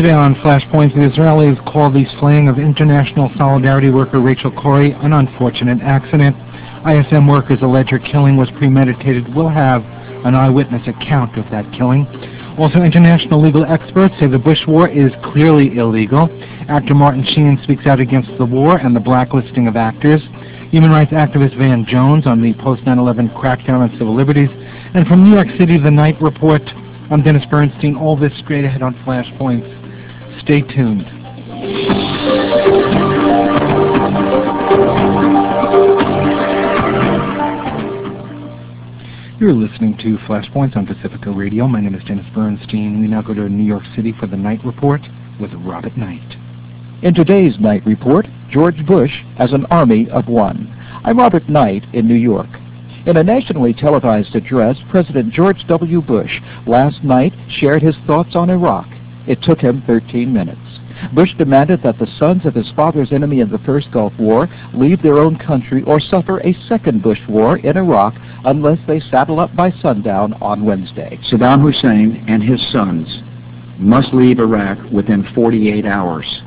Today on Flashpoint, the Israelis call the slaying of international solidarity worker Rachel Corrie an unfortunate accident. ISM workers allege her killing was premeditated. We'll have an eyewitness account of that killing. Also, international legal experts say the Bush war is clearly illegal. Actor Martin Sheen speaks out against the war and the blacklisting of actors. Human rights activist Van Jones on the post-9/11 crackdown on civil liberties. And from New York City, The Night Report. I'm Dennis Bernstein. All this straight ahead on Flashpoints. Stay tuned. You're listening to Flashpoints on Pacifica Radio. My name is Dennis Bernstein. We now go to New York City for The Night Report with Robert Knight. In today's Night Report, George Bush as an army of one. I'm Robert Knight in New York. In a nationally televised address, President George W. Bush last night shared his thoughts on Iraq. It took him 13 minutes. Bush demanded that the sons of his father's enemy in the First Gulf War leave their own country or suffer a second Bush war in Iraq unless they saddle up by sundown on Wednesday. Saddam Hussein and his sons must leave Iraq within 48 hours.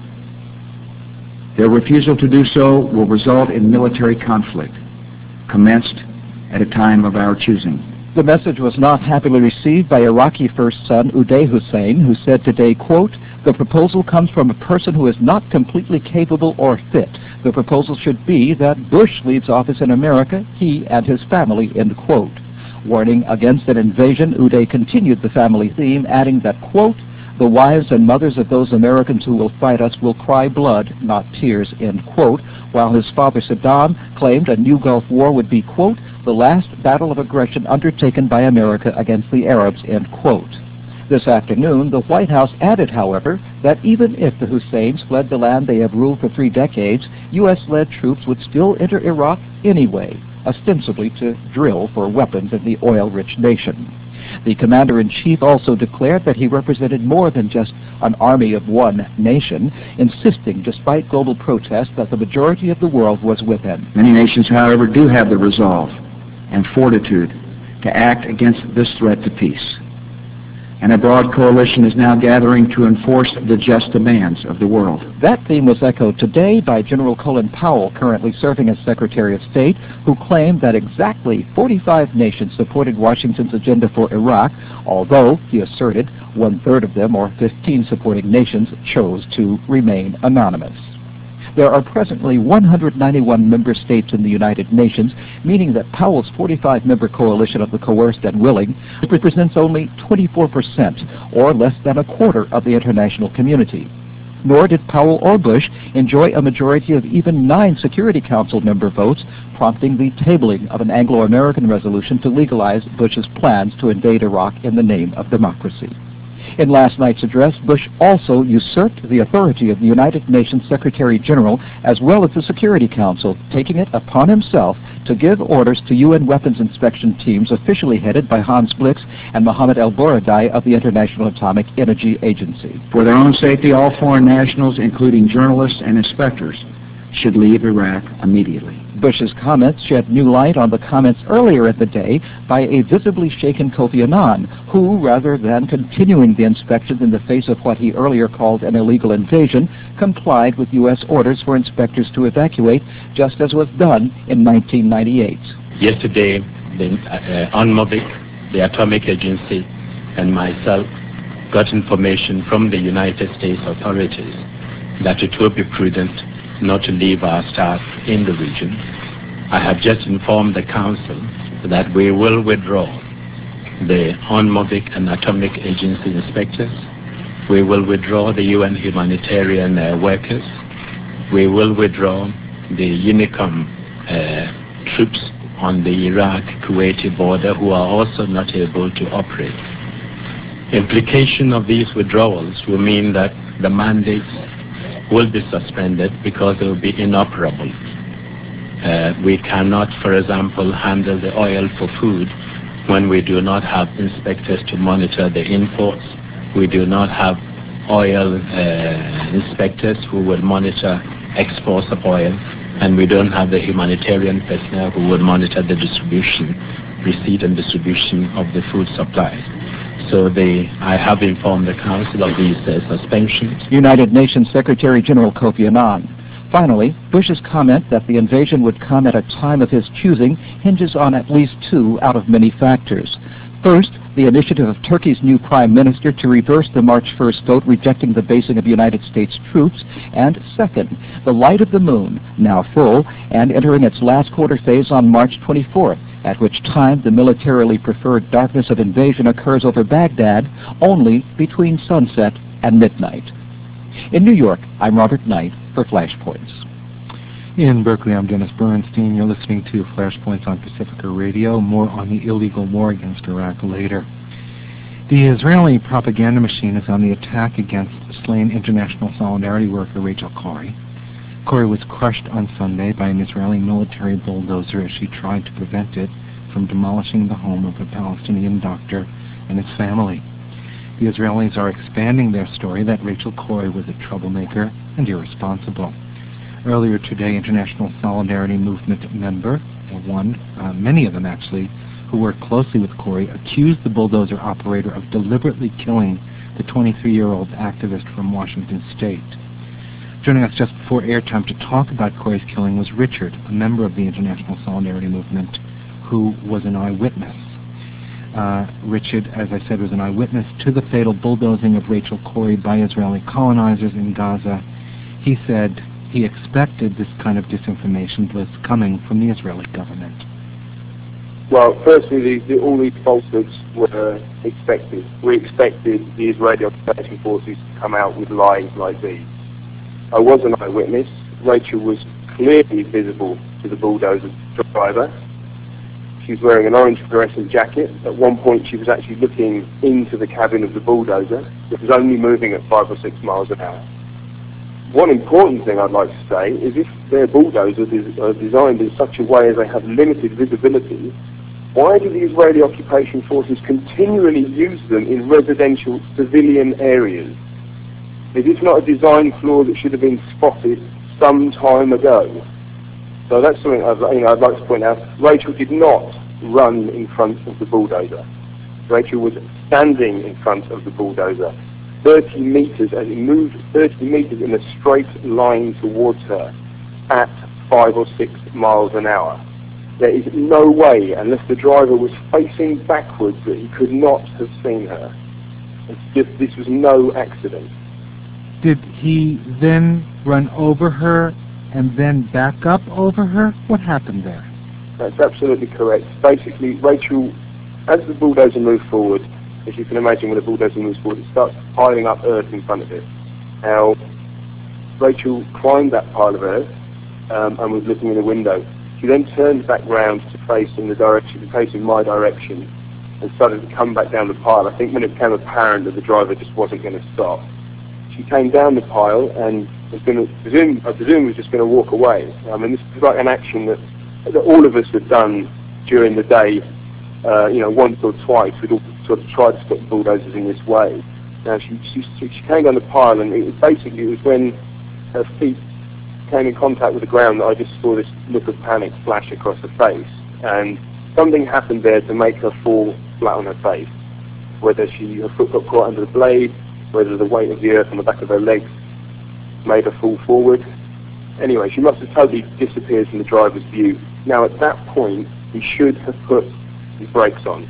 Their refusal to do so will result in military conflict, commenced at a time of our choosing. The message was not happily received by Iraqi first son Uday Hussein, who said today, quote, "The proposal comes from a person who is not completely capable or fit. The proposal should be that Bush leaves office in America, he and his family," end quote. Warning against an invasion, Uday continued the family theme, adding that, quote, "The wives and mothers of those Americans who will fight us will cry blood, not tears," end quote, while his father Saddam claimed a new Gulf War would be, quote, "the last battle of aggression undertaken by America against the Arabs," end quote. This afternoon, the White House added, however, that even if the Husseins fled the land they have ruled for 3 decades, U.S.-led troops would still enter Iraq anyway, ostensibly to drill for weapons in the oil-rich nation. The commander-in-chief also declared that he represented more than just an army of one nation, insisting, despite global protests, that the majority of the world was with him. Many nations, however, do have the resolve and fortitude to act against this threat to peace. And a broad coalition is now gathering to enforce the just demands of the world. That theme was echoed today by General Colin Powell, currently serving as Secretary of State, who claimed that exactly 45 nations supported Washington's agenda for Iraq, although, he asserted, 1/3 of them, or 15 supporting nations, chose to remain anonymous. There are presently 191 member states in the United Nations, meaning that Powell's 45-member coalition of the coerced and willing represents only 24%, or less than a quarter of the international community. Nor did Powell or Bush enjoy a majority of even 9 Security Council member votes, prompting the tabling of an Anglo-American resolution to legalize Bush's plans to invade Iraq in the name of democracy. In last night's address, Bush also usurped the authority of the United Nations Secretary General as well as the Security Council, taking it upon himself to give orders to UN weapons inspection teams officially headed by Hans Blix and Mohammed El-Baradei of the International Atomic Energy Agency. For their own safety, all foreign nationals, including journalists and inspectors, should leave Iraq immediately. Bush's comments shed new light on the comments earlier in the day by a visibly shaken Kofi Annan, who, rather than continuing the inspections in the face of what he earlier called an illegal invasion, complied with U.S. orders for inspectors to evacuate, just as was done in 1998. Yesterday, the UNMOBIC, the Atomic Agency, and myself got information from the United States authorities that it will be prudent not to leave our staff in the region. I have just informed the Council that we will withdraw the UNMOBIC and Atomic Agency inspectors. We will withdraw the UN humanitarian workers. We will withdraw the UNICOM troops on the Iraq-Kuwaiti border who are also not able to operate. Implication of these withdrawals will mean that the mandates will be suspended because they will be inoperable. We cannot, for example, handle the oil for food when we do not have inspectors to monitor the imports. We do not have oil inspectors who will monitor exports of oil, and we don't have the humanitarian personnel who will monitor the distribution, receipt and distribution of the food supplies. So I have informed the Council of these suspensions. United Nations Secretary General Kofi Annan. Finally, Bush's comment that the invasion would come at a time of his choosing hinges on at least two out of many factors. First, the initiative of Turkey's new prime minister to reverse the March 1st vote rejecting the basing of United States troops. And second, the light of the moon, now full and entering its last quarter phase on March 24th, at which time the militarily preferred darkness of invasion occurs over Baghdad only between sunset and midnight. In New York, I'm Robert Knight for Flashpoints. In Berkeley, I'm Dennis Bernstein. You're listening to Flashpoints on Pacifica Radio. More on the illegal war against Iraq later. The Israeli propaganda machine is on the attack against slain international solidarity worker Rachel Corrie. Corrie was crushed on Sunday by an Israeli military bulldozer as she tried to prevent it from demolishing the home of a Palestinian doctor and his family. The Israelis are expanding their story that Rachel Corrie was a troublemaker and irresponsible. Earlier today, International Solidarity Movement member, many of them actually, who worked closely with Corrie, accused the bulldozer operator of deliberately killing the 23-year-old activist from Washington State. Joining us just before airtime to talk about Corrie's killing was Richard, a member of the International Solidarity Movement, who was an eyewitness. Richard, as I said, was an eyewitness to the fatal bulldozing of Rachel Corrie by Israeli colonizers in Gaza. He said he expected this kind of disinformation was coming from the Israeli government. Well, firstly, all these falsehoods were expected. We expected the Israeli occupation forces to come out with lies like these. I was an eyewitness. Rachel was clearly visible to the bulldozer driver. She was wearing an orange fluorescent jacket. At one point, she was actually looking into the cabin of the bulldozer. It was only moving at 5 or 6 miles an hour. One important thing I'd like to say is if their bulldozers are designed in such a way as they have limited visibility, why do the Israeli occupation forces continually use them in residential civilian areas? Is this not a design flaw that should have been spotted some time ago? So that's something I'd like to point out. Rachel did not run in front of the bulldozer. Rachel was standing in front of the bulldozer, 30 meters, as it moved 30 meters in a straight line towards her at 5 or 6 miles an hour. There is no way, unless the driver was facing backwards, that he could not have seen her. This was no accident. Did he then run over her and then back up over her? What happened there? That's absolutely correct. Basically, Rachel, as the bulldozer moved forward, as you can imagine when a bulldozer moves forward, it starts piling up earth in front of it. Now, Rachel climbed that pile of earth and was looking in the window. She then turned back round to face in my direction, and started to come back down the pile. I think when it became apparent that the driver just wasn't going to stop, she came down the pile and was going to, I presume was just going to walk away. I mean, this is like an action that all of us have done during the day, once or twice. We'd all sort of tried to stop bulldozers in this way. Now, she came down the pile, and it was when her feet came in contact with the ground that I just saw this look of panic flash across her face. And something happened there to make her fall flat on her face. Whether her foot got caught under the blade, whether the weight of the earth on the back of her legs made her fall forward. Anyway, she must have totally disappeared from the driver's view. Now, at that point, he should have put his brakes on,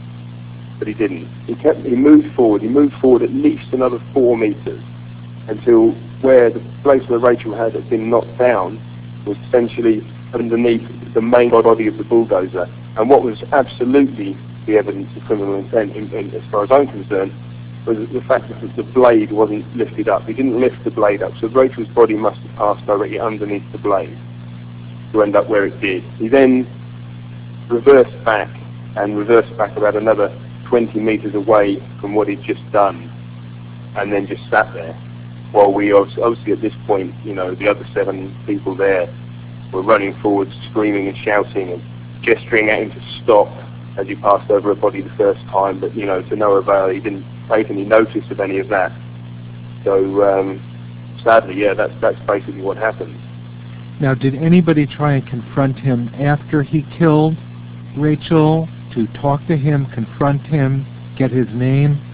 but he didn't. He moved forward at least another 4 meters until where the place where Rachel had been knocked down was essentially underneath the main body of the bulldozer. And what was absolutely the evidence of criminal intent, as far as I'm concerned, was the fact that the blade wasn't lifted up. He didn't lift the blade up, so Rachel's body must have passed directly underneath the blade to end up where it did. He then reversed back about another 20 meters away from what he'd just done, and then just sat there. While we obviously at this point, the other 7 people there were running forward, screaming and shouting and gesturing at him to stop as he passed over her body the first time, but to no avail. He didn't take any notice of any of that. So sadly, that's basically what happened. Now, did anybody try and confront him after he killed Rachel, to talk to him, confront him, get his name?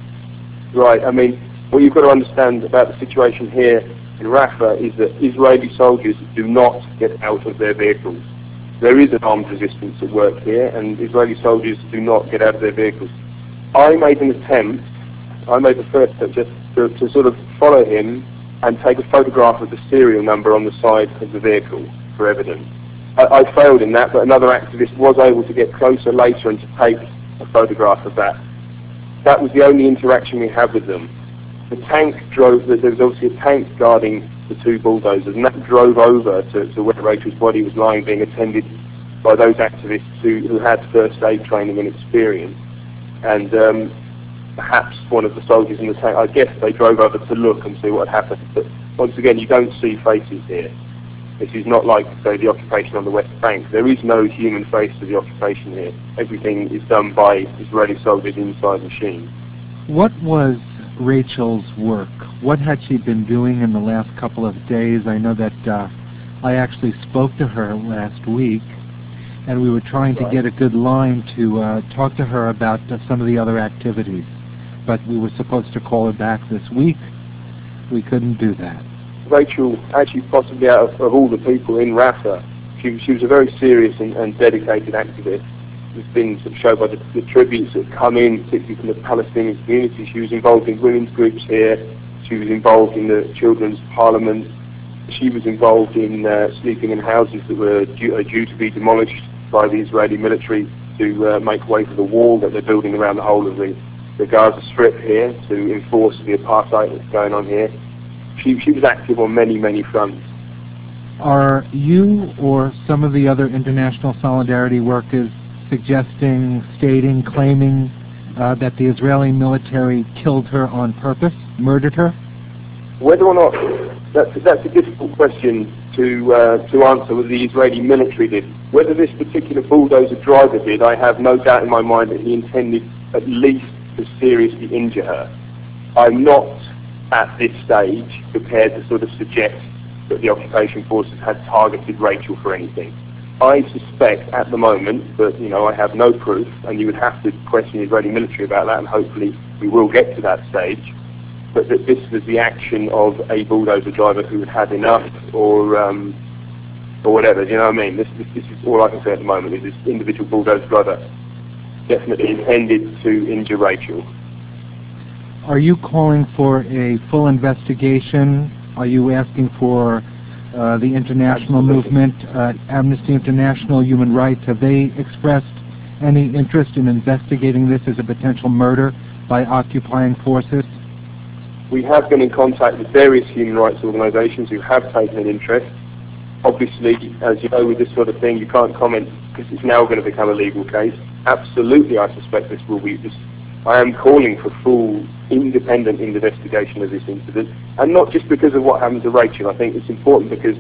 Right, I mean, what you've got to understand about the situation here in Rafah is that Israeli soldiers do not get out of their vehicles. There is an armed resistance at work here, and Israeli soldiers do not get out of their vehicles. I made the first attempt just to sort of follow him and take a photograph of the serial number on the side of the vehicle for evidence. I failed in that, but another activist was able to get closer later and to take a photograph of that. That was the only interaction we had with them. The tank drove, there was obviously a tank guarding the two bulldozers, and that drove over to where Rachel's body was lying, being attended by those activists who had first aid training and experience. And perhaps one of the soldiers in the tank, I guess they drove over to look and see what had happened. But once again, you don't see faces here. This is not like, say, the occupation on the West Bank. There is no human face to the occupation here. Everything is done by Israeli soldiers inside machines. What was Rachel's work? What had she been doing in the last couple of days? I know that I actually spoke to her last week, and we were trying to get a good line to talk to her about some of the other activities. But we were supposed to call her back this week. We couldn't do that. Rachel, actually possibly out of all the people in Rafah, she was a very serious and dedicated activist. It's been sort of shown by the tributes that come in, particularly from the Palestinian community. She was involved in women's groups here. She was involved in the Children's Parliament. She was involved in sleeping in houses that were due to be demolished by the Israeli military to make way for the wall that they're building around the whole of the Gaza Strip here to enforce the apartheid that's going on here. She was active on many, many fronts. Are you or some of the other international solidarity workers suggesting, stating, claiming that the Israeli military killed her on purpose, murdered her? Whether or not, that's a difficult question to answer whether the Israeli military did. Whether this particular bulldozer driver did, I have no doubt in my mind that he intended at least to seriously injure her. I'm not at this stage prepared to sort of suggest that the occupation forces had targeted Rachel for anything. I suspect at the moment, but I have no proof, and you would have to question the Israeli military about that, and hopefully we will get to that stage, but that this was the action of a bulldozer driver who had enough, or whatever. Do you know what I mean? This is all I can say at the moment. Is this individual bulldozer driver definitely intended to injure Rachel? Are you calling for a full investigation? Are you asking for the international movement, Amnesty International, Human Rights? Have they expressed any interest in investigating this as a potential murder by occupying forces? We have been in contact with various human rights organisations who have taken an interest. Obviously, as you know, with this sort of thing, you can't comment because it's now going to become a legal case. Absolutely, I suspect this will be. I am calling for full, independent investigation of this incident, and not just because of what happened to Rachel. I think it's important because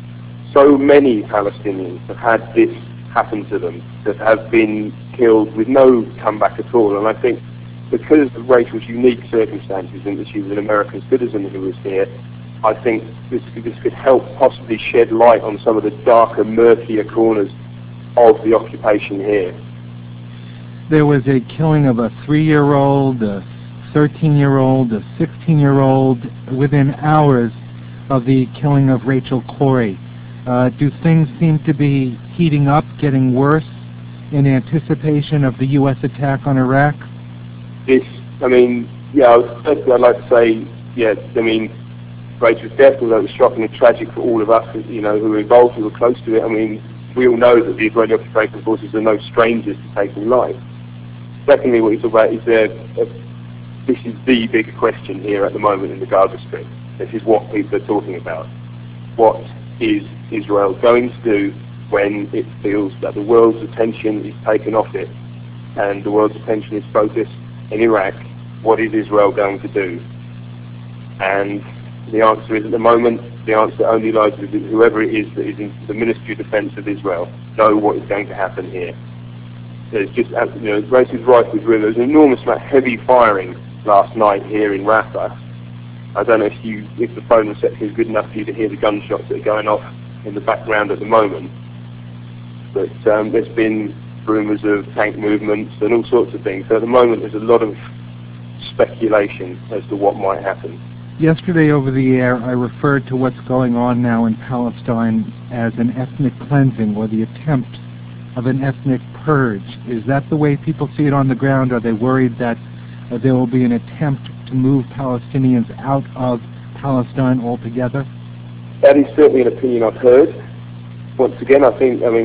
so many Palestinians have had this happen to them, that have been killed with no comeback at all. And I think because of Rachel's unique circumstances, and that she was an American citizen who was here, I think this could help possibly shed light on some of the darker, murkier corners of the occupation here. There was a killing of a 3-year-old, a 13-year-old, a 16-year-old within hours of the killing of Rachel Corrie. Do things seem to be heating up, getting worse in anticipation of the U.S. attack on Iraq? I'd like to say, yes, Rachel's death, although it was shocking and tragic for all of us, who were involved, who were close to it. We all know that the Israeli occupation forces are no strangers to taking life. Secondly, what you talk about is this is the big question here at the moment in the Gaza Strip. This is what people are talking about. What is Israel going to do when it feels that the world's attention is taken off it and the world's attention is focused in Iraq? What is Israel going to do? And the answer is, at the moment, the answer only lies with whoever it is that is in the Ministry of Defense of Israel know what is going to happen here. There's just, Grace is right with River. There's an enormous amount of heavy firing last night here in Rafah. I don't know if the phone reception is good enough for you to hear the gunshots that are going off in the background at the moment. But there's been rumours of tank movements and all sorts of things. So at the moment there's a lot of speculation as to what might happen. Yesterday over the air, I referred to what's going on now in Palestine as an ethnic cleansing, or the attempt of an ethnic purge. Is that the way people see it on the ground? Are they worried that there will be an attempt to move Palestinians out of Palestine altogether? That is certainly an opinion I've heard. Once again, I think what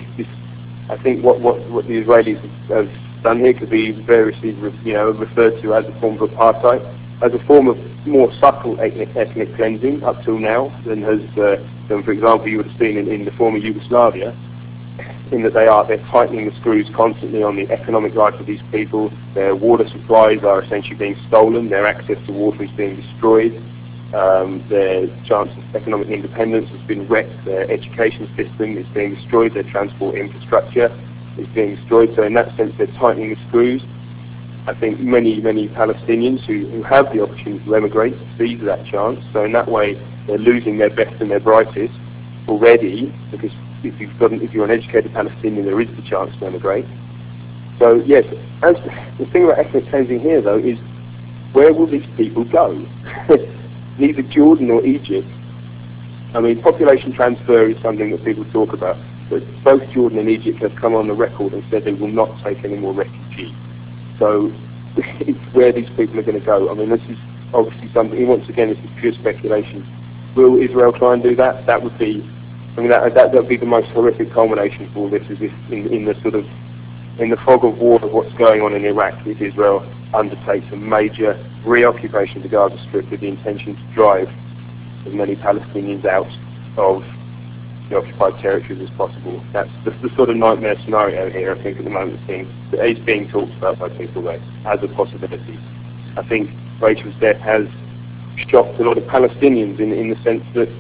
the Israelis have done here could be variously, referred to as a form of apartheid, as a form of more subtle ethnic cleansing up till now than for example, you would have seen in the former Yugoslavia, in that they're tightening the screws constantly on the economic life of these people. Their water supplies are essentially being stolen. Their access to water is being destroyed. Their chance of economic independence has been wrecked. Their education system is being destroyed. Their transport infrastructure is being destroyed. So in that sense, they're tightening the screws. I think many Palestinians who have the opportunity to emigrate seize that chance. So in that way, they're losing their best and their brightest already, because if you're an educated Palestinian, there is the chance to emigrate. So yes, as the thing about ethnic cleansing here, though, is where will these people go? Neither Jordan or Egypt. I mean, population transfer is something that people talk about, but both Jordan and Egypt have come on the record and said they will not take any more refugees. So it's where these people are going to go. I mean, this is obviously something, once again, this is pure speculation. Will Israel try and do that? That would be, that would be the most horrific culmination for all this, is if in the fog of war of what's going on in Iraq, if Israel undertakes a major reoccupation of the Gaza Strip with the intention to drive as many Palestinians out of the occupied territories as possible. That's the sort of nightmare scenario here, I think, at the moment, is being talked about by people there as a possibility. I think Rachel's death has shocked a lot of Palestinians in the sense that,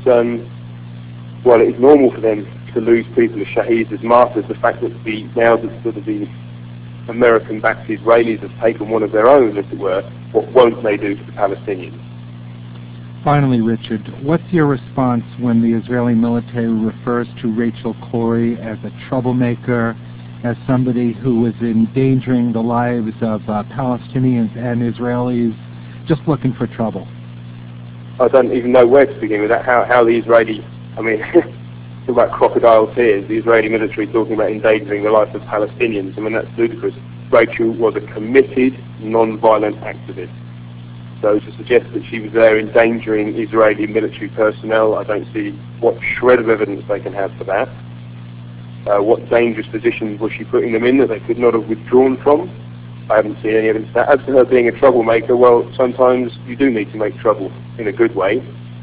while it is normal for them to lose people as shaheeds, as martyrs, the fact that the American-backed Israelis have taken one of their own, as it were, what won't they do to the Palestinians? Finally, Richard, what's your response when the Israeli military refers to Rachel Corrie as a troublemaker, as somebody who was endangering the lives of Palestinians and Israelis, just looking for trouble? I don't even know where to begin with that. How the Israeli, talk about crocodile tears, the Israeli military talking about endangering the life of Palestinians. That's ludicrous. Rachel was a committed, non-violent activist. So to suggest that she was there endangering Israeli military personnel, I don't see what shred of evidence they can have for that. What dangerous positions was she putting them in that they could not have withdrawn from? I haven't seen any evidence of that. As to her being a troublemaker, well, sometimes you do need to make trouble in a good way.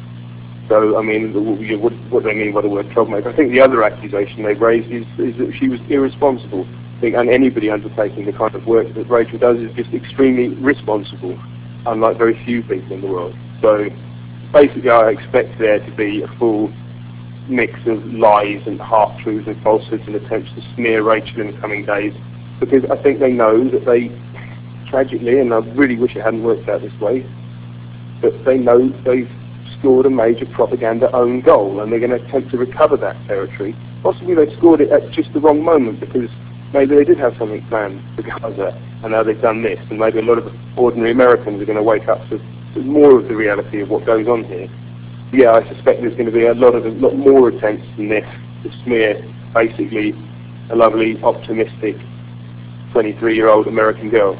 So, what do they mean by the word troublemaker? I think the other accusation they've raised is that she was irresponsible. I think, and anybody undertaking the kind of work that Rachel does is just extremely responsible, unlike very few people in the world. So basically I expect there to be a full mix of lies and half-truths and falsehoods and attempts to smear Rachel in the coming days, because I think they know that they, tragically, and I really wish it hadn't worked out this way, but they know they've scored a major propaganda own goal, and they're going to attempt to recover that territory. Possibly they scored it at just the wrong moment, because maybe they did have something planned for Gaza, and now they've done this, and maybe a lot of ordinary Americans are going to wake up to more of the reality of what goes on here. Yeah, I suspect there's going to be a lot more attempts than this to smear basically a lovely, optimistic 23-year-old American girl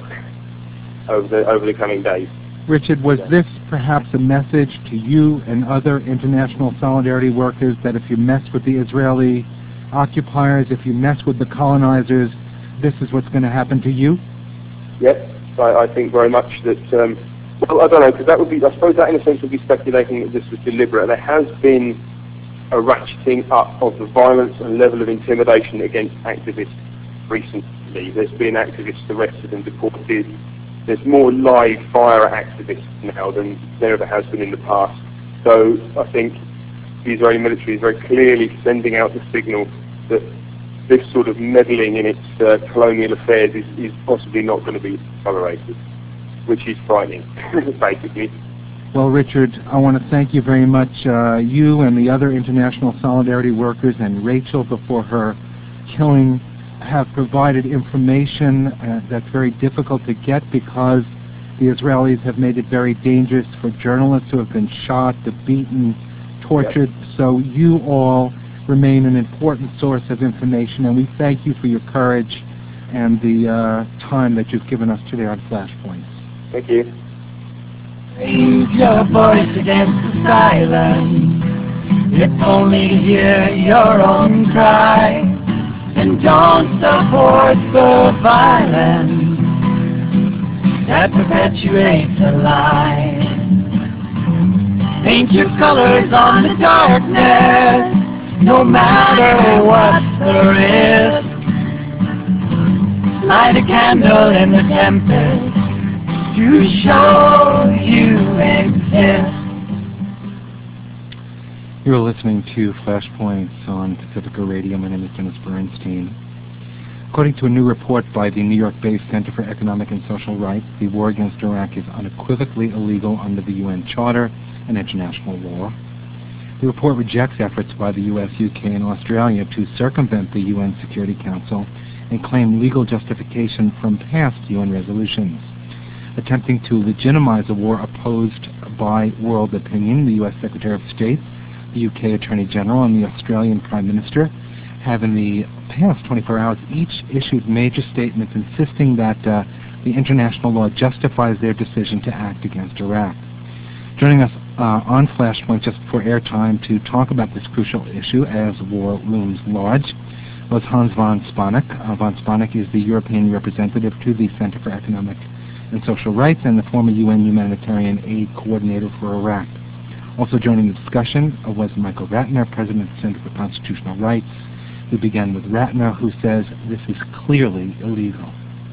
over the coming days. Richard, was this perhaps a message to you and other international solidarity workers that if you mess with the Israeli occupiers, if you mess with the colonizers, this is what's going to happen to you? Yes, I think very much that, well, I don't know, because that would be, I suppose that in a sense would be speculating that this was deliberate. There has been a ratcheting up of the violence and level of intimidation against activists recently. There's been activists arrested and deported. There's more live fire activists now than there ever has been in the past. So I think the Israeli military is very clearly sending out the signal that this sort of meddling in its colonial affairs is possibly not going to be tolerated, which is frightening, basically. Well, Richard, I want to thank you very much. You and the other international solidarity workers and Rachel before her killing have provided information that's very difficult to get because The Israelis have made it very dangerous for journalists who have been shot, beaten, tortured. So you all remain an important source of information, and we thank you for your courage and the time that you've given us today on Flashpoints. Thank you. Raise your voice against the silence, if only to hear your own cry. And don't support the violence that perpetuates a lie. Paint your colors on the darkness, no matter what the risk. Light a candle in the tempest to show you exist. You're listening to Flashpoints on Pacifica Radio. My name is Dennis Bernstein. According to a new report by the New York-based Center for Economic and Social Rights, the war against Iraq is unequivocally illegal under the UN Charter and international law. The report rejects efforts by the US, UK, and Australia to circumvent the UN Security Council and claim legal justification from past UN resolutions. Attempting to legitimize a war opposed by world opinion, the US Secretary of State, the UK Attorney General, and the Australian Prime Minister have in the past 24 hours each issued major statements insisting that the international law justifies their decision to act against Iraq. Joining us on Flashpoint just before airtime to talk about this crucial issue as war looms large was Hans von Spanek. Von Spanek is the European representative to the Center for Economic and Social Rights and the former UN Humanitarian Aid Coordinator for Iraq. Also joining the discussion was Michael Ratner, President of the Center for Constitutional Rights. We began with Ratner, who says this is clearly illegal.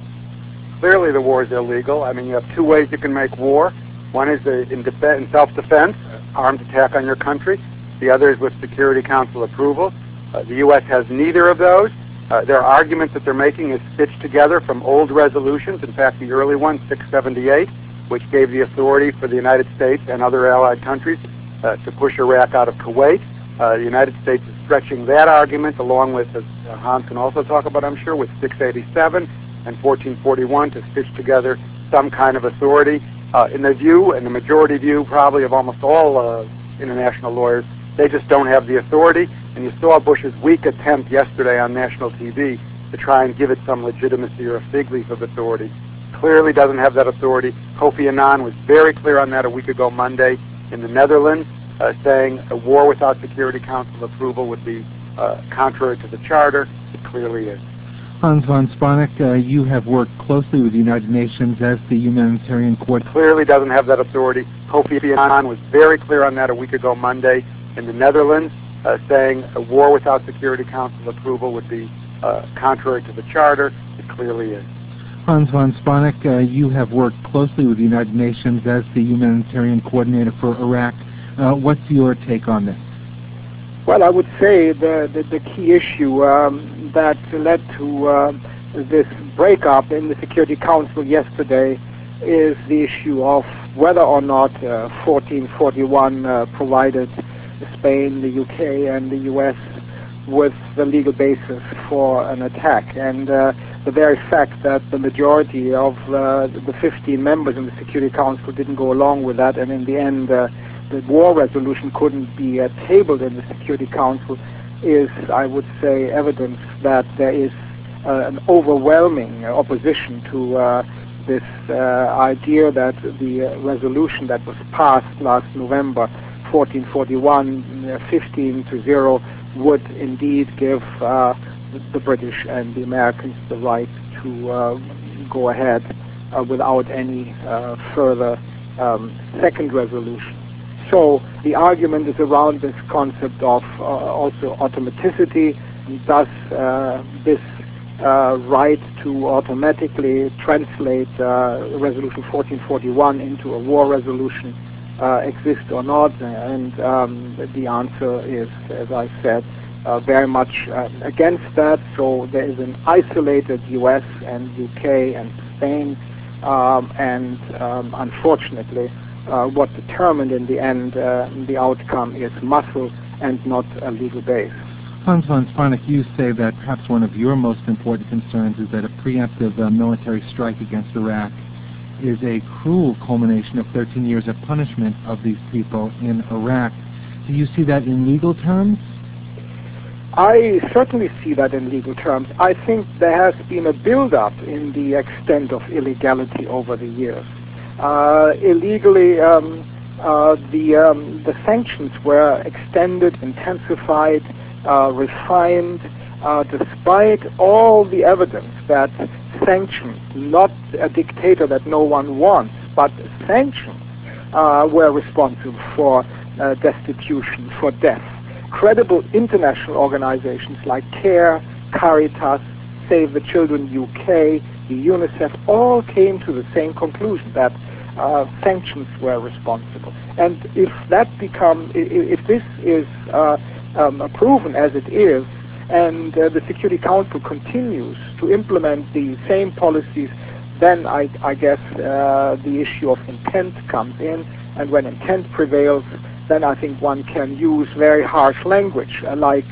Clearly the war is illegal. I mean, you have two ways you can make war. One is in self-defense, armed attack on your country. The other is with Security Council approval. The U.S. has neither of those. Their argument that they're making is stitched together from old resolutions. In fact, the early one, 678, which gave the authority for the United States and other allied countries to push Iraq out of Kuwait. The United States is stretching that argument along with, as Hans can also talk about, I'm sure, with 687 and 1441 to stitch together some kind of authority. In the view, and the majority view probably of almost all international lawyers, they just don't have the authority. And you saw Bush's weak attempt yesterday on national TV to try and give it some legitimacy or a fig leaf of authority. Clearly doesn't have that authority. Kofi Annan was very clear on that a week ago Monday in the Netherlands, saying a war without Security Council approval would be contrary to the Charter. It clearly is. Hans von Spanek, you have worked closely with the United Nations as the humanitarian court. Clearly doesn't have that authority. Kofi Annan was very clear on that a week ago Monday in the Netherlands, saying a war without Security Council approval would be contrary to the Charter. It clearly is. Hans von Spanek, you have worked closely with the United Nations as the humanitarian coordinator for Iraq. What's your take on this? Well, I would say the key issue that led to this breakup in the Security Council yesterday is the issue of whether or not 1441 provided Spain, the UK, and the US with the legal basis for an attack. And the very fact that the majority of the 15 members in the Security Council didn't go along with that, and in the end the war resolution couldn't be tabled in the Security Council, is, I would say, evidence that there is an overwhelming opposition to this idea that the resolution that was passed last November, 1441, 15-0, would indeed give the British and the Americans the right to go ahead without any further second resolution. So the argument is around this concept of also automaticity. Does this right to automatically translate Resolution 1441 into a war resolution exist or not? And the answer is, as I said, very much against that. So there is an isolated US and UK and Spain, and unfortunately what determined in the end the outcome is muscle and not a legal base. Hans von Spanek, you say that perhaps one of your most important concerns is that a preemptive military strike against Iraq is a cruel culmination of 13 years of punishment of these people in Iraq. Do you see that in legal terms? I certainly see that in legal terms. I think there has been a build-up in the extent of illegality over the years. Illegally, the sanctions were extended, intensified, refined, despite all the evidence that sanctions, not a dictator that no one wants, but sanctions were responsible for destitution, for death. Credible international organizations like CARE, Caritas, Save the Children UK, the UNICEF, all came to the same conclusion that sanctions were responsible. And if this is proven as it is, and the Security Council continues to implement the same policies, then I guess the issue of intent comes in, and when intent prevails, then I think one can use very harsh language, like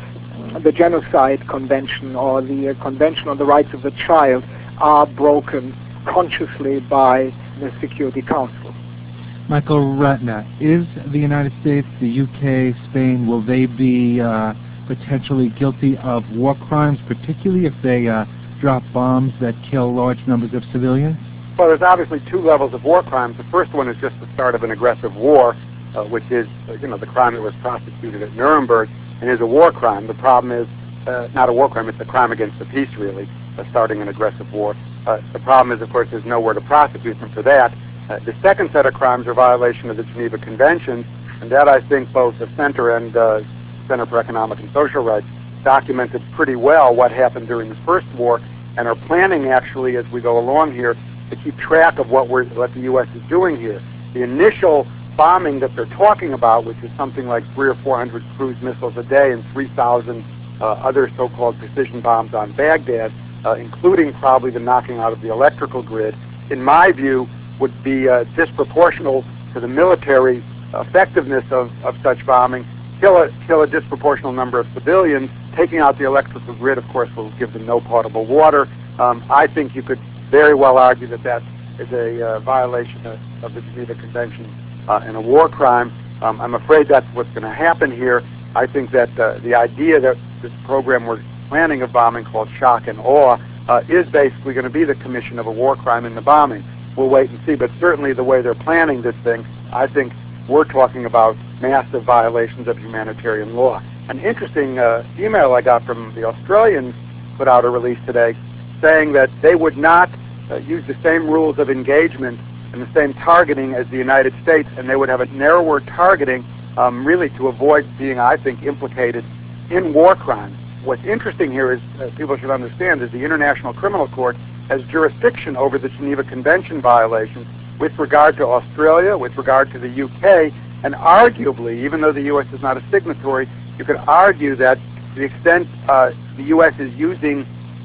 the Genocide Convention or the Convention on the Rights of the Child are broken consciously by the Security Council. Michael Ratner, is the United States, the UK, Spain, will they be potentially guilty of war crimes, particularly if they drop bombs that kill large numbers of civilians? Well, there's obviously two levels of war crimes. The first one is just the start of an aggressive war, which is, the crime that was prosecuted at Nuremberg, and is a war crime. The problem is not a war crime; it's a crime against the peace, really, starting an aggressive war. The problem is, of course, there's nowhere to prosecute them for that. The second set of crimes are violation of the Geneva Conventions, and that I think both the Center and Center for Economic and Social Rights documented pretty well what happened during the first war, and are planning actually as we go along here to keep track of what the U.S. is doing here. The initial bombing that they're talking about, which is something like 300 or 400 cruise missiles a day and 3,000 other so-called precision bombs on Baghdad, including probably the knocking out of the electrical grid, in my view, would be disproportional to the military effectiveness of such bombing. Kill a disproportional number of civilians. Taking out the electrical grid, of course, will give them no potable water. I think you could very well argue that that is a violation of the Geneva Convention and a war crime. I'm afraid that's what's going to happen here. I think that the idea that this program we're planning of bombing, called Shock and Awe, is basically going to be the commission of a war crime in the bombing. We'll wait and see, but certainly the way they're planning this thing, I think we're talking about massive violations of humanitarian law. An interesting email I got from the Australians put out a release today saying that they would not use the same rules of engagement and the same targeting as the United States, and they would have a narrower targeting really to avoid being, I think, implicated in war crimes. What's interesting here is, people should understand, is the International Criminal Court has jurisdiction over the Geneva Convention violations with regard to Australia, with regard to the UK, and arguably, even though the U.S. is not a signatory, you could argue that to the extent the U.S. is using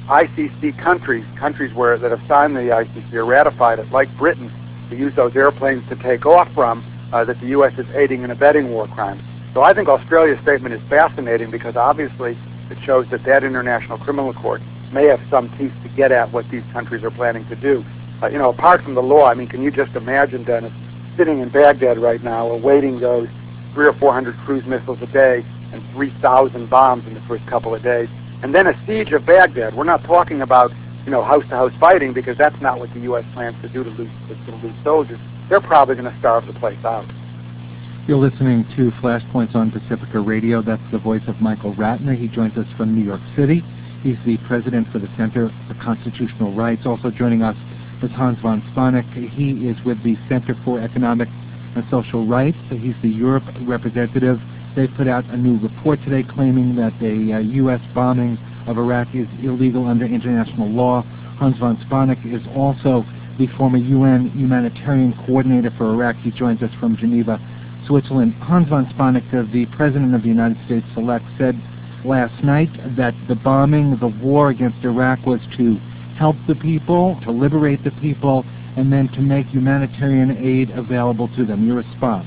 ICC countries that have signed the ICC or ratified it, like Britain, to use those airplanes to take off from, that the U.S. is aiding and abetting war crimes. So I think Australia's statement is fascinating because obviously it shows that International Criminal Court may have some teeth to get at what these countries are planning to do. Apart from the law, can you just imagine, Dennis, sitting in Baghdad right now awaiting those 300 or 400 cruise missiles a day and 3,000 bombs in the first couple of days, and then a siege of Baghdad. We're not talking about, house-to-house fighting, because that's not what the U.S. plans to do to lose soldiers. They're probably going to starve the place out. You're listening to Flashpoints on Pacifica Radio. That's the voice of Michael Ratner. He joins us from New York City. He's the president for the Center for Constitutional Rights. Also joining us is Hans von Spanek. He is with the Center for Economic and Social Rights. He's the Europe representative. They put out a new report today claiming that the U.S. bombing of Iraq is illegal under international law. Hans von Spanek is also the former UN humanitarian coordinator for Iraq. He joins us from Geneva, Switzerland. Hans von Spanek, the President of the United States elect, said last night that the bombing, the war against Iraq, was to help the people, to liberate the people, and then to make humanitarian aid available to them. Your response?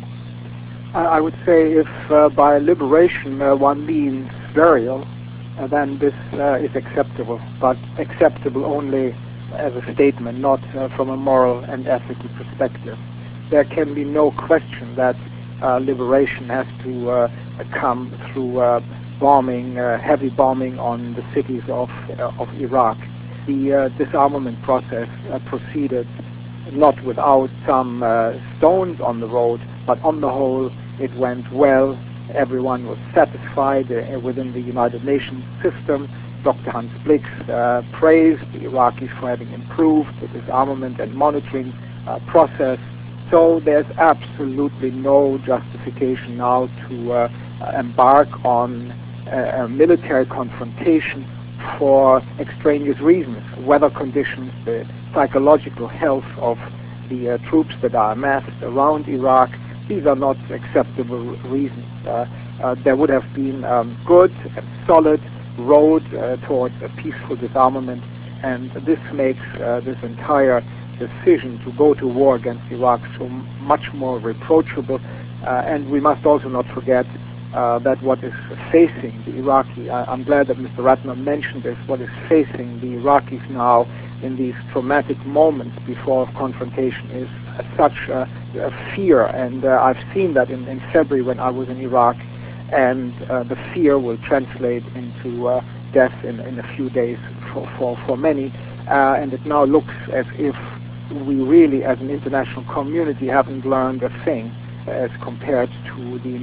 I would say if by liberation one means burial, then this is acceptable, but acceptable only as a statement, not from a moral and ethical perspective. There can be no question that liberation has to come through bombing, heavy bombing on the cities of Iraq. The disarmament process proceeded not without some stones on the road, but on the whole it went well. Everyone was satisfied within the United Nations system. Dr. Hans Blix praised the Iraqis for having improved the disarmament and monitoring process. So there's absolutely no justification now to embark on a military confrontation for extraneous reasons, weather conditions, the psychological health of the troops that are amassed around Iraq. These are not acceptable reasons. There would have been good and solid road towards a peaceful disarmament, and this makes this entire decision to go to war against Iraq so much more reproachable. And we must also not forget that what is facing the Iraqi, I'm glad that Mr. Ratner mentioned this, what is facing the Iraqis now in these traumatic moments before confrontation is such a fear, and I've seen that in February when I was in Iraq, and the fear will translate into death in a few days for many, and it now looks as if we really as an international community haven't learned a thing as compared to the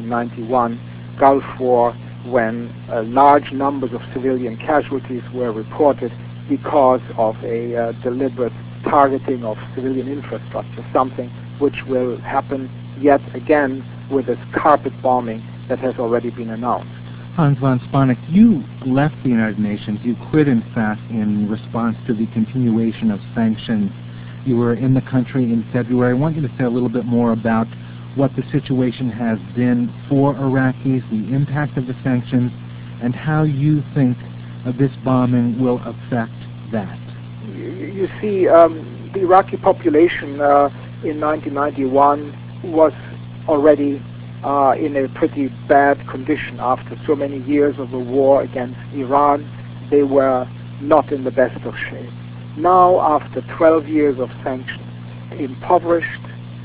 1991 Gulf War, when large numbers of civilian casualties were reported because of a deliberate targeting of civilian infrastructure, something which will happen yet again with this carpet bombing that has already been announced. Hans von Spanek, you left the United Nations. You quit, in fact, in response to the continuation of sanctions. You were in the country in February. I want you to say a little bit more about what the situation has been for Iraqis, the impact of the sanctions, and how you think this bombing will affect that. You see, the Iraqi population in 1991 was already in a pretty bad condition after so many years of a war against Iran. They were not in the best of shape. Now, after 12 years of sanctions, impoverished,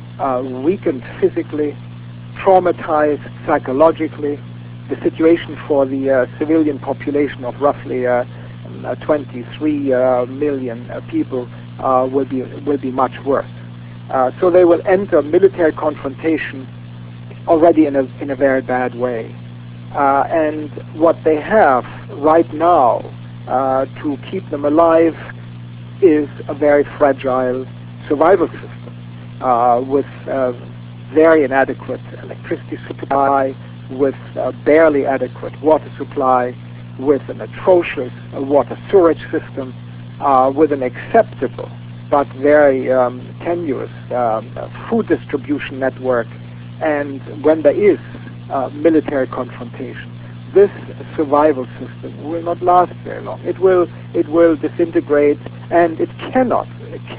weakened physically, traumatized psychologically, the situation for the civilian population of roughly 23 million people will be much worse. So they will enter military confrontation already in a very bad way. And what they have right now to keep them alive is a very fragile survival system with very inadequate electricity supply, with barely adequate water supply, with an atrocious water sewerage system, with an acceptable but very tenuous food distribution network. And when there is military confrontation, this survival system will not last very long. It will disintegrate, and it cannot,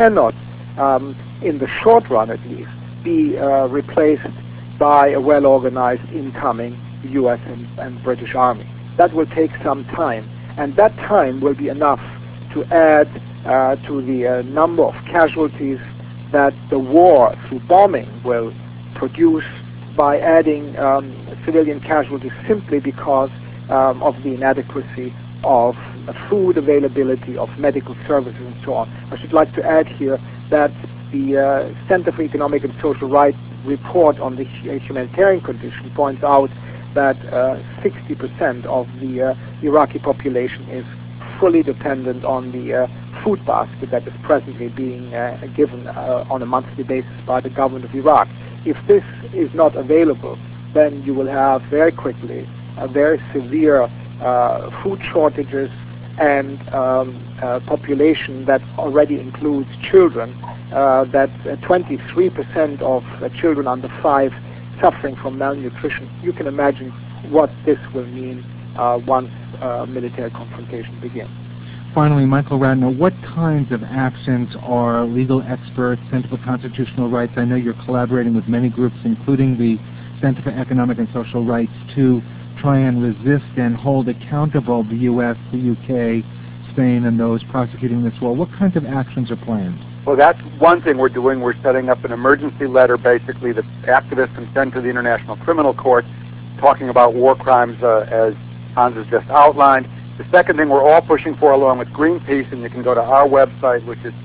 in the short run at least, be replaced by a well-organized incoming U.S. and British army. That will take some time, and that time will be enough to add to the number of casualties that the war through bombing will produce by adding civilian casualties simply because of the inadequacy of food availability, of medical services, and so on. I should like to add here that the Center for Economic and Social Rights report on the humanitarian condition points out that 60% of the Iraqi population is fully dependent on the food basket that is presently being given on a monthly basis by the government of Iraq. If this is not available, then you will have very quickly a very severe food shortages and a population that already includes children, that 23% of children under 5 suffering from malnutrition. You can imagine what this will mean once military confrontation begins. Finally, Michael Ratner, what kinds of actions are legal experts, Center for Constitutional Rights, I know you're collaborating with many groups, including the Center for Economic and Social Rights, to try and resist and hold accountable the U.S., the U.K., Hussein and those prosecuting this war? What kinds of actions are planned? Well, that's one thing we're doing. We're setting up an emergency letter, basically, that activists can send to the International Criminal Court, talking about war crimes as Hans has just outlined. The second thing we're all pushing for, along with Greenpeace, and you can go to our website, which is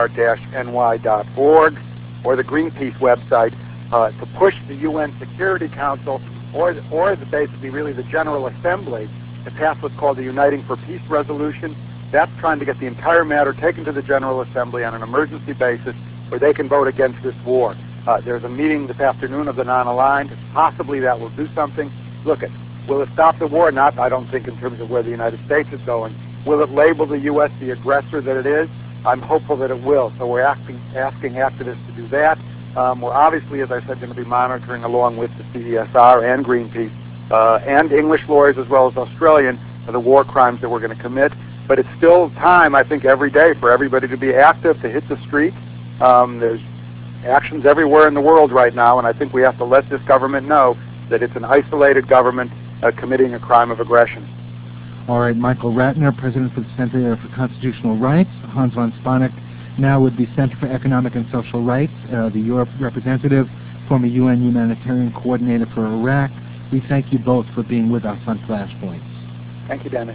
ccr-ny.org, or the Greenpeace website, to push the UN Security Council, or basically really the General Assembly, to pass what's called the Uniting for Peace resolution. That's trying to get the entire matter taken to the General Assembly on an emergency basis where they can vote against this war. There's a meeting this afternoon of the non-aligned. Possibly that will do something. Look, will it stop the war? Not, I don't think, in terms of where the United States is going. Will it label the U.S. the aggressor that it is? I'm hopeful that it will. So we're asking activists to do that. We're obviously, as I said, going to be monitoring along with the CESR and Greenpeace and English lawyers as well as Australian the war crimes that we're going to commit. But it's still time, I think, every day for everybody to be active, to hit the street. There's actions everywhere in the world right now, and I think we have to let this government know that it's an isolated government committing a crime of aggression. All right, Michael Ratner, President for the Center for Constitutional Rights. Hans von Spanek, now with the Center for Economic and Social Rights, the Europe representative, former UN humanitarian coordinator for Iraq. We thank you both for being with us on Flashpoints. Thank you, Dennis.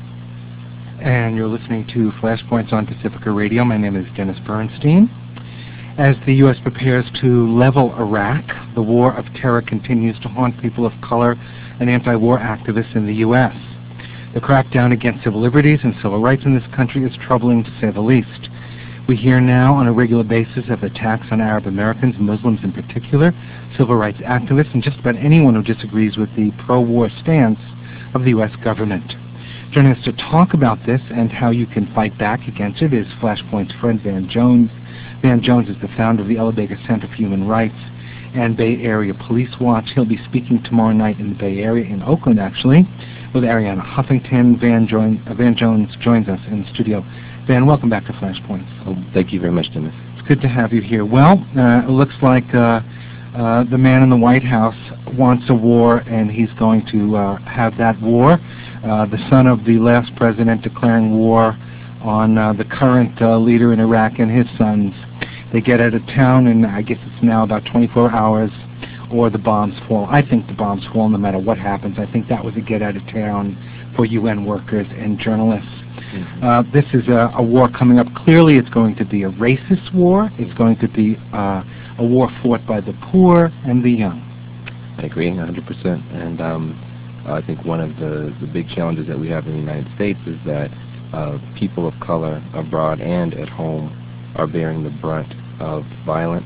And you're listening to Flashpoints on Pacifica Radio. My name is Dennis Bernstein. As the U.S. prepares to level Iraq, the war of terror continues to haunt people of color and anti-war activists in the U.S. The crackdown against civil liberties and civil rights in this country is troubling, to say the least. We hear now on a regular basis of attacks on Arab Americans, Muslims in particular, civil rights activists, and just about anyone who disagrees with the pro-war stance of the U.S. government. Joining us to talk about this and how you can fight back against it is Flashpoint's friend Van Jones. Van Jones is the founder of the Ella Baker Center for Human Rights and Bay Area Police Watch. He'll be speaking tomorrow night in the Bay Area, in Oakland actually, with Ariana Huffington. Van Jones joins us in the studio. Van, welcome back to Flashpoints. Oh, thank you very much, Dennis. It's good to have you here. Well, it looks like the man in the White House wants a war, and he's going to have that war. The son of the last president declaring war on the current leader in Iraq and his sons. They get out of town, and I guess it's now about 24 hours, or the bombs fall. I think the bombs fall no matter what happens. I think that was a get out of town for UN workers and journalists. This is a war coming up. Clearly it's going to be a racist war. It's going to be a war fought by the poor and the young. I agree 100%. And I think one of the big challenges that we have in the United States is that people of color abroad and at home are bearing the brunt of violence.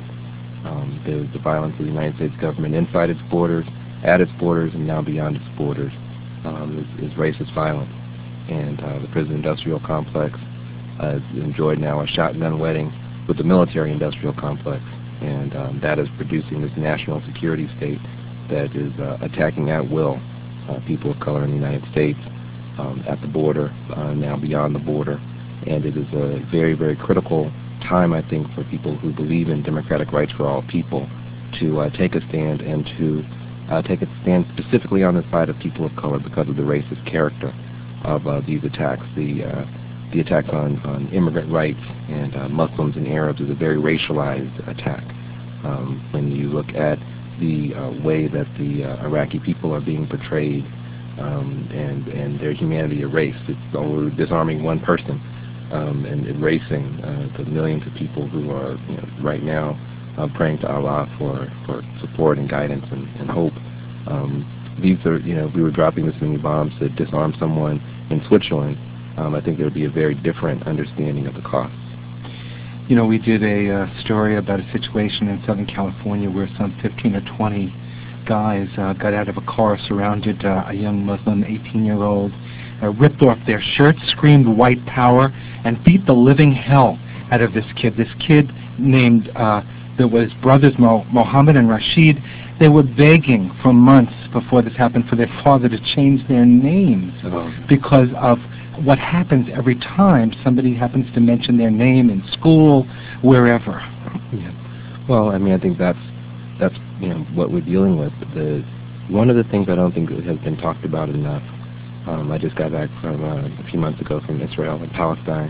The violence of the United States government inside its borders, at its borders, and now beyond its borders is racist violence. And the prison-industrial complex has enjoyed now a shotgun wedding with the military-industrial complex, and that is producing this national security state that is attacking at will people of color in the United States, at the border, now beyond the border. And it is a very, very critical time, I think, for people who believe in democratic rights for all people to take a stand, and to take a stand specifically on the side of people of color because of the racist character of these attacks. The attacks on immigrant rights and Muslims and Arabs is a very racialized attack. When you look at the way that the Iraqi people are being portrayed and their humanity erased, it's over disarming one person and erasing the millions of people who are right now praying to Allah for support and guidance and hope. These are, if we were dropping this many bombs to disarm someone in Switzerland, I think there would be a very different understanding of the costs. We did a story about a situation in Southern California where some 15 or 20 guys got out of a car, surrounded a young Muslim 18-year-old, ripped off their shirts, screamed white power, and beat the living hell out of this kid. This kid named, there was brothers Mohammed and Rashid. They were begging for months before this happened for their father to change their names because of what happens every time somebody happens to mention their name in school, wherever. Yeah. Well, I mean, I think that's what we're dealing with. One of the things I don't think has been talked about enough I just got back from a few months ago from Israel and Palestine.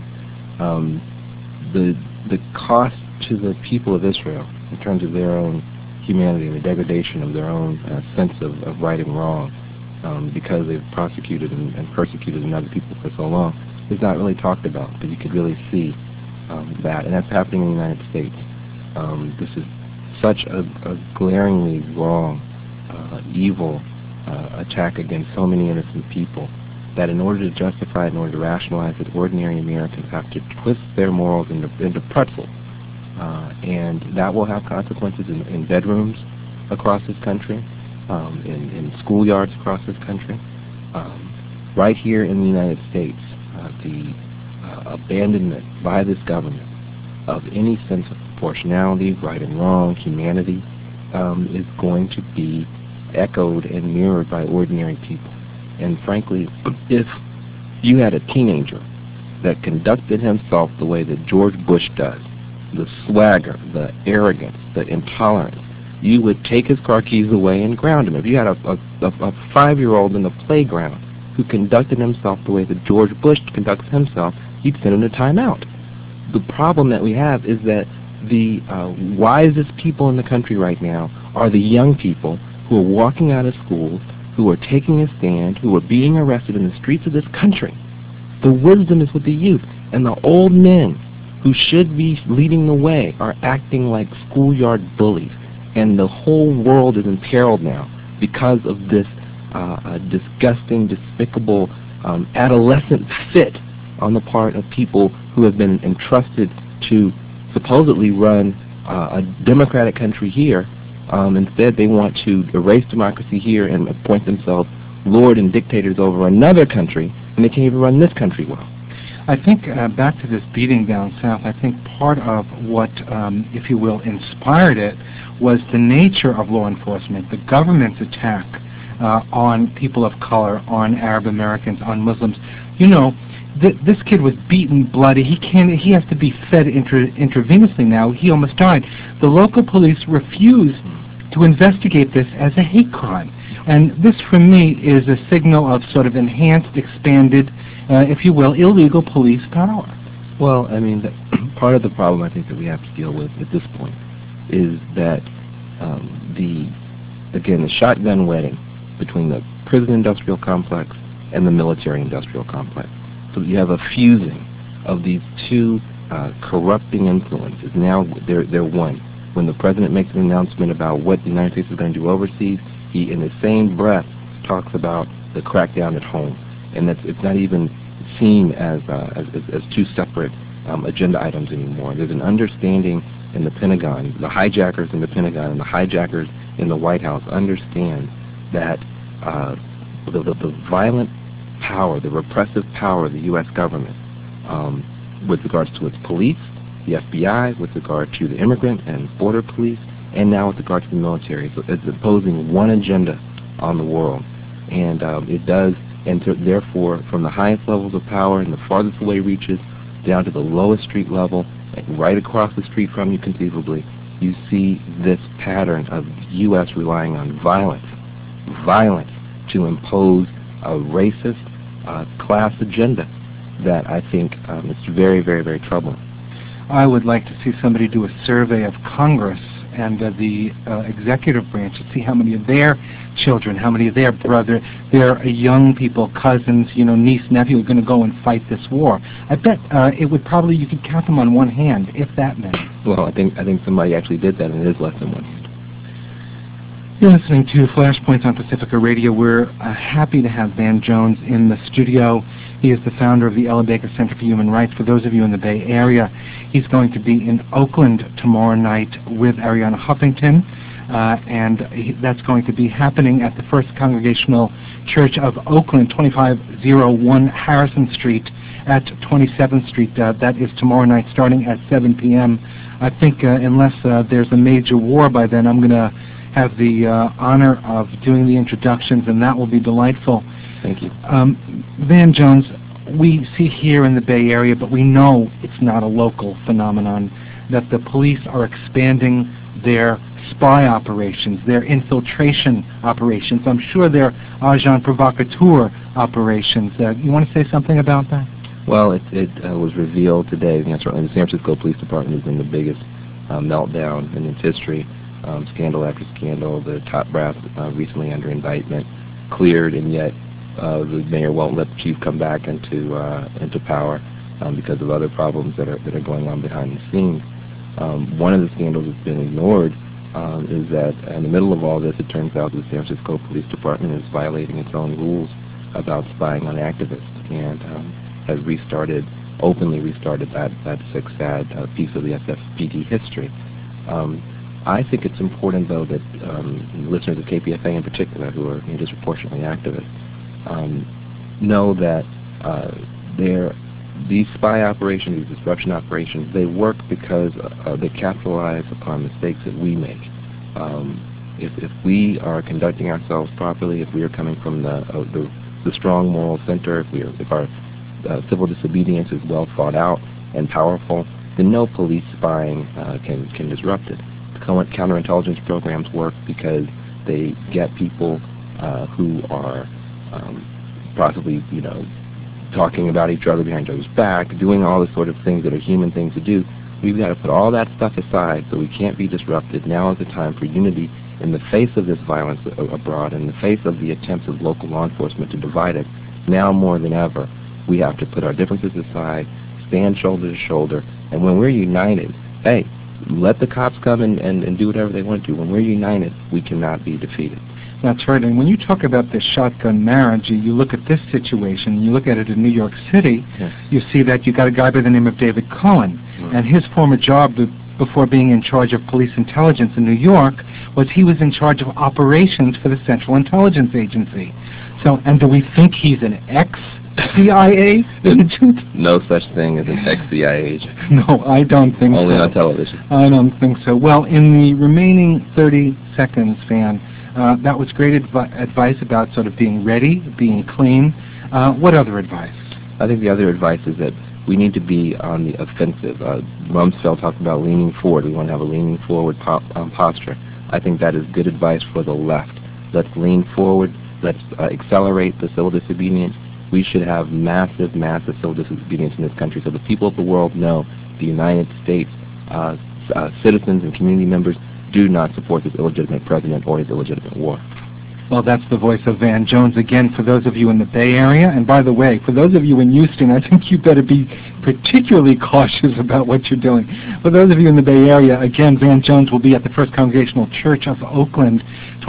The cost to the people of Israel in terms of their own humanity and the degradation of their own sense of right and wrong, because they've prosecuted and persecuted another people for so long, is not really talked about. But you could really see that, and that's happening in the United States. This is such a glaringly wrong, evil attack against so many innocent people that in order to justify it, in order to rationalize it, ordinary Americans have to twist their morals into pretzels. And that will have consequences in bedrooms across this country, in schoolyards across this country. Right here in the United States, the abandonment by this government of any sense of proportionality, right and wrong, humanity, is going to be echoed and mirrored by ordinary people. And frankly, if you had a teenager that conducted himself the way that George Bush does, the swagger, the arrogance, the intolerance, you would take his car keys away and ground him. If you had a 5-year-old in the playground who conducted himself the way that George Bush conducts himself, you'd send him to timeout. The problem that we have is that the wisest people in the country right now are the young people who are walking out of schools, who are taking a stand, who are being arrested in the streets of this country. The wisdom is with the youth, and the old men who should be leading the way are acting like schoolyard bullies, and the whole world is imperiled now because of this disgusting, despicable, adolescent fit on the part of people who have been entrusted to supposedly run a democratic country here. Instead, they want to erase democracy here and appoint themselves lord and dictators over another country, and they can't even run this country well. I think, back to this beating down south, I think part of what, if you will, inspired it was the nature of law enforcement, the government's attack on people of color, on Arab Americans, on Muslims. You know, this kid was beaten bloody. He has to be fed intravenously now. He almost died. The local police refused to investigate this as a hate crime. And this, for me, is a signal of sort of enhanced, expanded, if you will, illegal police power. Well, I mean, part of the problem I think that we have to deal with at this point is that the shotgun wedding between the prison-industrial complex and the military-industrial complex. So you have a fusing of these two corrupting influences. Now they're one. When the president makes an announcement about what the United States is going to do overseas, he, in the same breath, talks about the crackdown at home, and it's not even seen as two separate agenda items anymore. There's an understanding in the Pentagon, the hijackers in the Pentagon and the hijackers in the White House understand that the violent power, the repressive power of the U.S. government with regards to its police, the FBI, with regard to the immigrant and border police, and now with regard to the military. So it's imposing one agenda on the world. And it does, and therefore, from the highest levels of power and the farthest away reaches down to the lowest street level, and right across the street from you conceivably, you see this pattern of the U.S. relying on violence to impose a racist class agenda that I think is very, very, very troubling. I would like to see somebody do a survey of Congress and the executive branch to see how many of their children, how many of their their young people, cousins, niece, nephew are going to go and fight this war. I bet it would probably, you could count them on one hand, if that many. Well, I think somebody actually did that, and it is less than one hand. You're listening to Flashpoints on Pacifica Radio. We're happy to have Van Jones in the studio. He is the founder of the Ella Baker Center for Human Rights. For those of you in the Bay Area, he's going to be in Oakland tomorrow night with Ariana Huffington, and that's going to be happening at the First Congregational Church of Oakland, 2501 Harrison Street at 27th Street. That is tomorrow night starting at 7 p.m. I think unless there's a major war by then, I'm going to have the honor of doing the introductions, and that will be delightful. Thank you. Van Jones, we see here in the Bay Area, but we know it's not a local phenomenon, that the police are expanding their spy operations, their infiltration operations. I'm sure their agent provocateur operations. You want to say something about that? Well, it was revealed today. Certainly the San Francisco Police Department has been the biggest meltdown in its history. Scandal after scandal. The top brass recently under indictment, cleared, and yet the mayor won't let the chief come back into power because of other problems that are going on behind the scenes. One of the scandals that's been ignored is that in the middle of all this, it turns out the San Francisco Police Department is violating its own rules about spying on activists, and has openly restarted that sad piece of the SFPD history. I think it's important, though, that listeners of KPFA in particular, who are disproportionately activists, know that these spy operations, these disruption operations, they work because they capitalize upon mistakes that we make. If we are conducting ourselves properly, if we are coming from the strong moral center, if our civil disobedience is well thought out and powerful, then no police spying can disrupt it. Counterintelligence programs work because they get people who are possibly, talking about each other behind each other's back, doing all the sort of things that are human things to do. We've got to put all that stuff aside so we can't be disrupted. Now is the time for unity in the face of this violence abroad, in the face of the attempts of local law enforcement to divide us. Now more than ever, we have to put our differences aside, stand shoulder to shoulder, and when we're united, hey, let the cops come and do whatever they want to. When we're united, we cannot be defeated. That's right. And when you talk about this shotgun marriage, you look at this situation, you look at it in New York City, you see that you got a guy by the name of David Cohen, and his former job before being in charge of police intelligence in New York was he was in charge of operations for the Central Intelligence Agency. So, and do we think he's an ex-CIA agent? No such thing as an ex-CIA agent. No, I don't think so. Only on television. I don't think so. Well, in the remaining 30 seconds, Van, that was great advice about sort of being ready, being clean. What other advice? I think the other advice is that we need to be on the offensive. Rumsfeld talked about leaning forward. We want to have a leaning forward posture. I think that is good advice for the left. Let's lean forward. Let's accelerate the civil disobedience. We should have massive civil disobedience in this country so the people of the world know the United States citizens and community members do not support this illegitimate president or his illegitimate war. Well, that's the voice of Van Jones again for those of you in the Bay Area. And by the way, for those of you in Houston, I think you better be particularly cautious about what you're doing. For those of you in the Bay Area, again, Van Jones will be at the First Congregational Church of Oakland,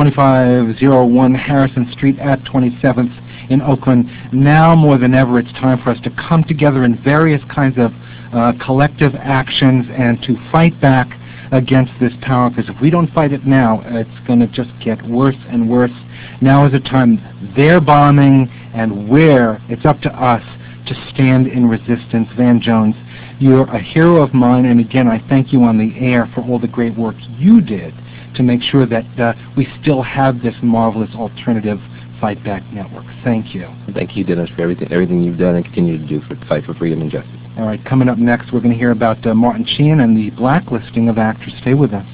2501 Harrison Street at 27th in Oakland. Now more than ever, it's time for us to come together in various kinds of collective actions and to fight back against this power, because if we don't fight it now, it's going to just get worse and worse. Now is the time they're bombing, and it's up to us to stand in resistance. Van Jones, you're a hero of mine, and again, I thank you on the air for all the great work you did to make sure that we still have this marvelous alternative fight back network. Thank you. Thank you, Dennis, for everything you've done and continue to do for the fight for freedom and justice. All right, coming up next, we're going to hear about Martin Sheehan and the blacklisting of actors. Stay with us.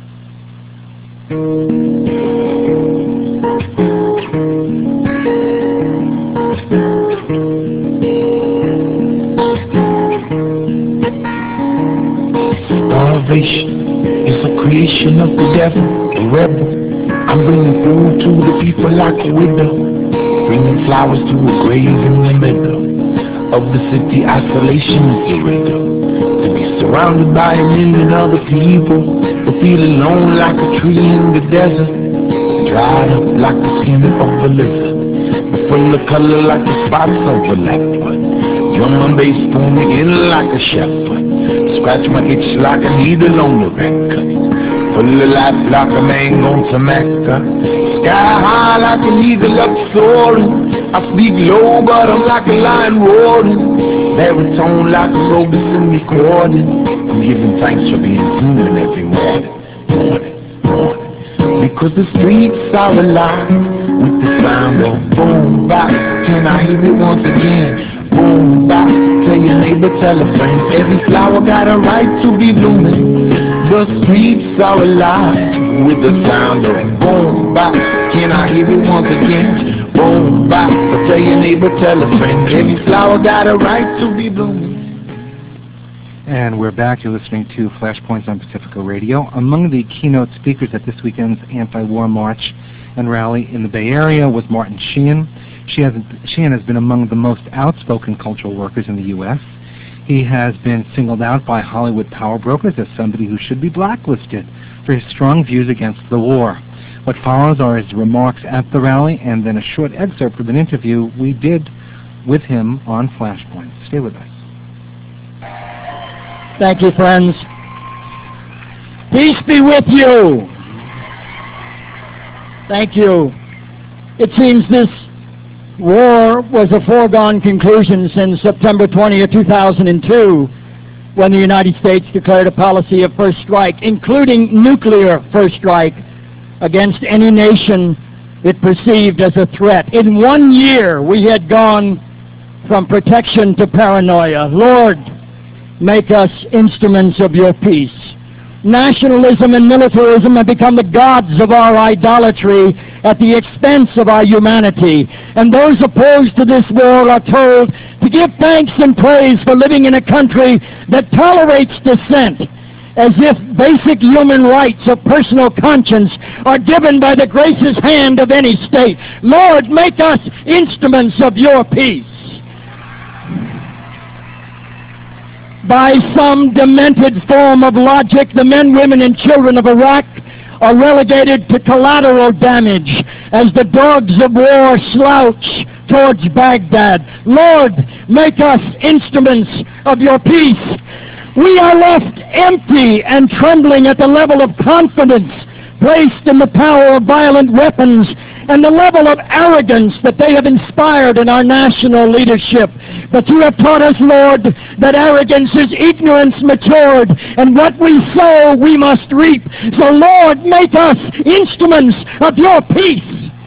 Starvation is a creation of the devil, the rebel. I'm bringing food to the people like a widow, bringing flowers to a grave in the middle of the city. Isolation is the riddle. To be surrounded by a million other people, but feel alone like a tree in the desert, dried up like the skin of a lizard, but full of color like the spots of a leopard. Drum and bass pull me in like a shepherd, scratch my itch like a needle on the record, full of life like a mango to Mecca, sky high like an eagle up soaring. I speak low, but I'm like a lion roaring, baritone like a Robeson recording. I'm giving thanks for being human every morning. Because the streets are alive with the sound of boom bap. Can I hear it once again? Boom, bop, tell your neighbor, tell a friend. Every flower got a right to be blooming. The streets are alive with the sound of boom, bop. Can I hear it once again? Boom, bop, tell your neighbor, tell a friend. Every flower got a right to be blooming. And we're back. You're listening to Flashpoints on Pacifica Radio. Among the keynote speakers at this weekend's anti-war march and rally in the Bay Area was Martin Sheehan. Sheehan has been among the most outspoken cultural workers in the U.S. He has been singled out by Hollywood power brokers as somebody who should be blacklisted for his strong views against the war. What follows are his remarks at the rally and then a short excerpt of an interview we did with him on Flashpoint. Stay with us. Thank you, friends. Peace be with you. Thank you. It seems this war was a foregone conclusion since September 20th, 2002, when the United States declared a policy of first strike, including nuclear first strike, against any nation it perceived as a threat. In 1 year, we had gone from protection to paranoia. Lord, make us instruments of your peace. Nationalism and militarism have become the gods of our idolatry at the expense of our humanity. And those opposed to this war are told to give thanks and praise for living in a country that tolerates dissent, as if basic human rights of personal conscience are given by the gracious hand of any state. Lord, make us instruments of your peace. By some demented form of logic, the men, women, and children of Iraq are relegated to collateral damage as the dogs of war slouch towards Baghdad. Lord, make us instruments of your peace. We are left empty and trembling at the level of confidence placed in the power of violent weapons and the level of arrogance that they have inspired in our national leadership. But you have taught us, Lord, that arrogance is ignorance matured, and what we sow, we must reap. So, Lord, make us instruments of your peace.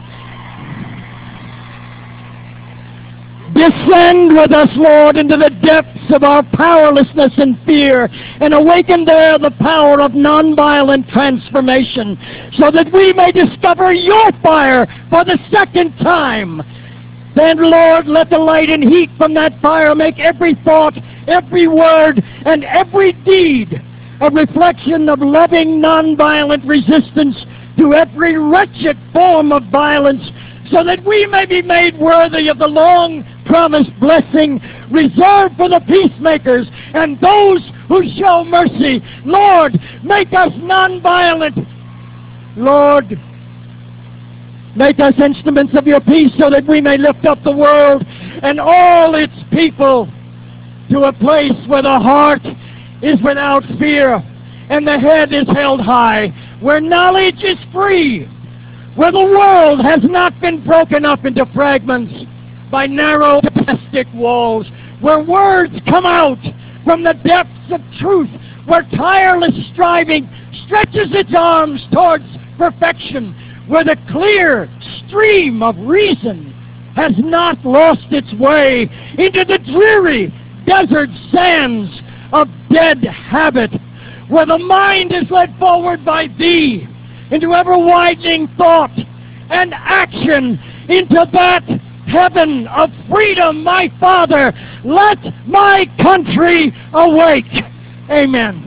Descend with us, Lord, into the depths of our powerlessness and fear, and awaken there the power of nonviolent transformation, so that we may discover your fire for the second time. Then, Lord, let the light and heat from that fire make every thought, every word, and every deed a reflection of loving nonviolent resistance to every wretched form of violence, so that we may be made worthy of the long-promised blessing reserved for the peacemakers and those who show mercy. Lord, make us nonviolent. Lord, make us instruments of your peace, so that we may lift up the world and all its people to a place where the heart is without fear and the head is held high, where knowledge is free, where the world has not been broken up into fragments by narrow domestic walls, where words come out from the depths of truth, where tireless striving stretches its arms towards perfection, where the clear stream of reason has not lost its way into the dreary desert sands of dead habit, where the mind is led forward by thee into ever-widening thought and action into that heaven of freedom. My Father, let my country awake. Amen.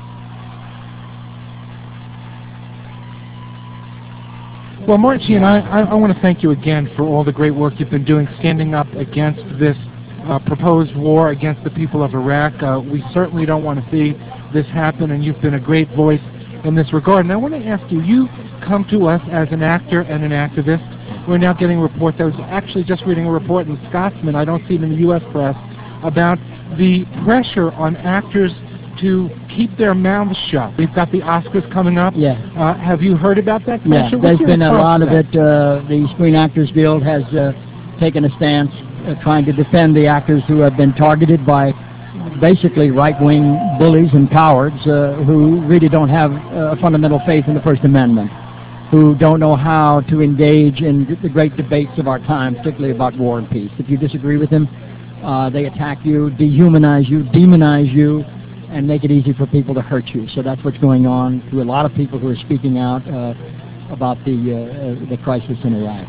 Well, Martin Sheehan, I want to thank you again for all the great work you've been doing standing up against this proposed war against the people of Iraq. We certainly don't want to see this happen, and you've been a great voice in this regard. And I want to ask you, you come to us as an actor and an activist. We're now getting reports. I was actually just reading a report in Scotsman, I don't see it in the U.S. press, about the pressure on actors to keep their mouths shut. We've got the Oscars coming up. Yeah. Have you heard about that pressure? Yeah, there's been a lot of it. The Screen Actors Guild has taken a stance trying to defend the actors who have been targeted by basically right-wing bullies and cowards who really don't have a fundamental faith in the First Amendment, who don't know how to engage in the great debates of our time, particularly about war and peace. If you disagree with him, they attack you, dehumanize you, demonize you, and make it easy for people to hurt you. So that's what's going on through a lot of people who are speaking out about the crisis in Iraq.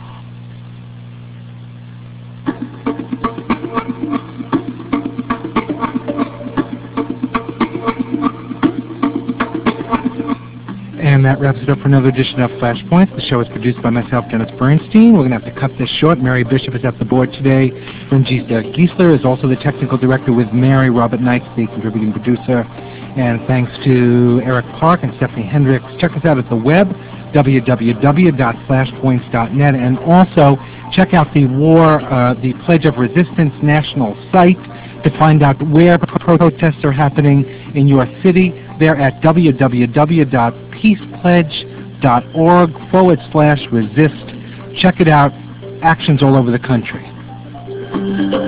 And that wraps it up for another edition of Flashpoints. The show is produced by myself, Dennis Bernstein. We're going to have to cut this short. Mary Bishop is at the board today. Ranjit Giesler is also the technical director with Mary. Robert Knight, the contributing producer. And thanks to Eric Clark and Stephanie Hendricks. Check us out at the web, www.flashpoints.net. And also check out the Pledge of Resistance national site to find out where protests are happening in your city. They're at www.peacepledge.org/resist. Check it out. Actions all over the country.